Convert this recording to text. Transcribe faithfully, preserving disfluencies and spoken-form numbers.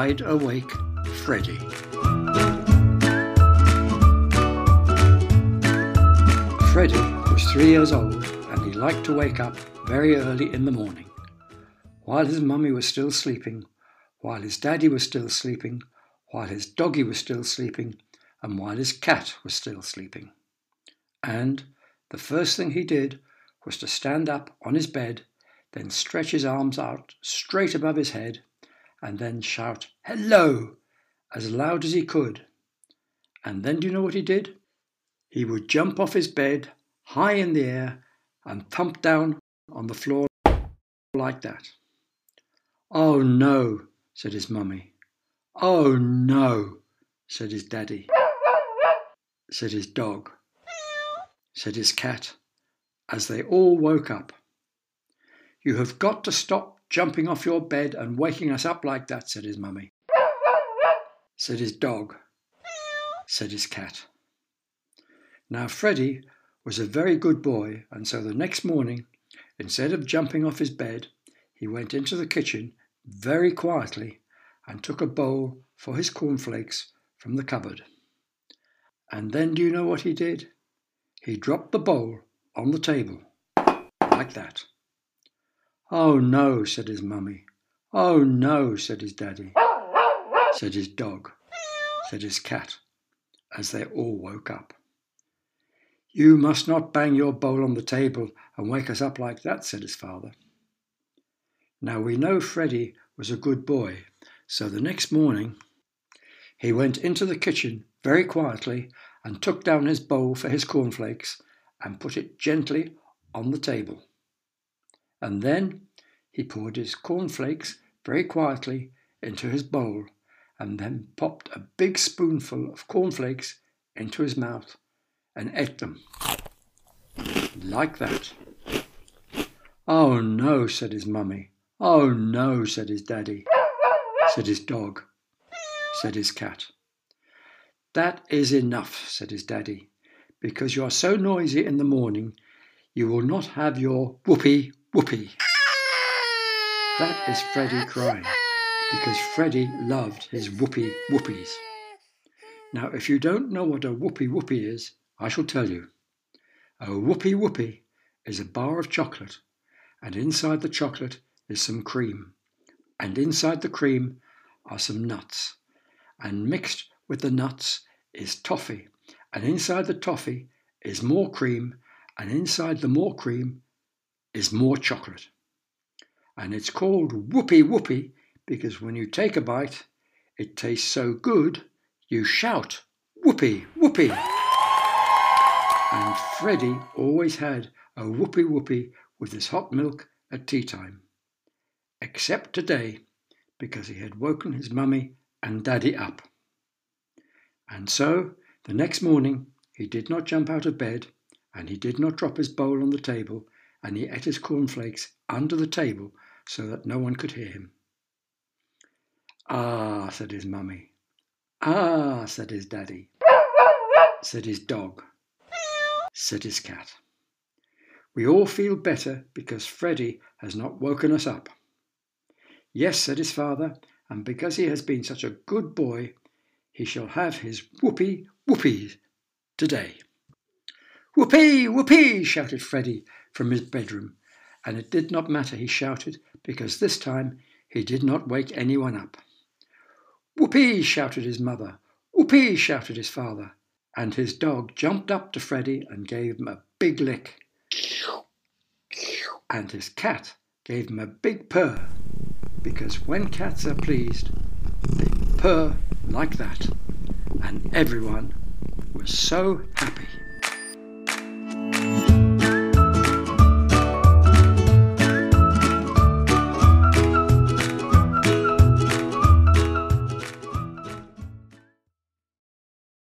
Wide Awake Freddy. Freddy was three years old and he liked to wake up very early in the morning. While his mummy was still sleeping, while his daddy was still sleeping, while his doggy was still sleeping, and while his cat was still sleeping. And the first thing he did was to stand up on his bed, then stretch his arms out straight above his head, and then shout, "Hello!" as loud as he could. And then do you know what he did? He would jump off his bed high in the air and thump down on the floor like that. "Oh no," said his mummy. "Oh no," said his daddy, said his dog, said his cat, as they all woke up. "You have got to stop jumping off your bed and waking us up like that," said his mummy, said his dog, said his cat. Now Freddy was a very good boy, and so the next morning, instead of jumping off his bed, he went into the kitchen very quietly and took a bowl for his cornflakes from the cupboard. And then do you know what he did? He dropped the bowl on the table, like that. "Oh no," said his mummy. "Oh no," said his daddy, said his dog, said his cat, as they all woke up. "You must not bang your bowl on the table and wake us up like that," said his father. Now we know Freddy was a good boy, so the next morning he went into the kitchen very quietly and took down his bowl for his cornflakes and put it gently on the table. And then he poured his cornflakes very quietly into his bowl and then popped a big spoonful of cornflakes into his mouth and ate them, like that. "Oh no," said his mummy. "Oh no," said his daddy, said his dog, said his cat. "That is enough," said his daddy, "because you are so noisy in the morning, you will not have your whoopee whoopee." That is Freddy crying, because Freddy loved his whoopee whoopies. Now, if you don't know what a whoopee whoopee is, I shall tell you. A whoopee whoopee is a bar of chocolate, and inside the chocolate is some cream, and inside the cream are some nuts, and mixed with the nuts is toffee, and inside the toffee is more cream, and inside the more cream is more chocolate. And it's called whoopee whoopee because when you take a bite, it tastes so good, you shout, "Whoopee whoopee!" And Freddy always had a whoopee whoopee with his hot milk at tea time, except today because he had woken his mummy and daddy up. And so the next morning he did not jump out of bed, and he did not drop his bowl on the table, and he ate his cornflakes under the table so that no one could hear him. "Ah," said his mummy. "Ah," said his daddy, said his dog, said his cat. "We all feel better because Freddy has not woken us up." "Yes," said his father, "and because he has been such a good boy, he shall have his whoopee whoopee today." "Whoopee whoopee!" shouted Freddy from his bedroom, and it did not matter he shouted because this time he did not wake anyone up. "Whoopee!" shouted his mother. "Whoopee!" shouted his father, and his dog jumped up to Freddy and gave him a big lick, and his cat gave him a big purr, because when cats are pleased, they purr like that, and everyone was so happy.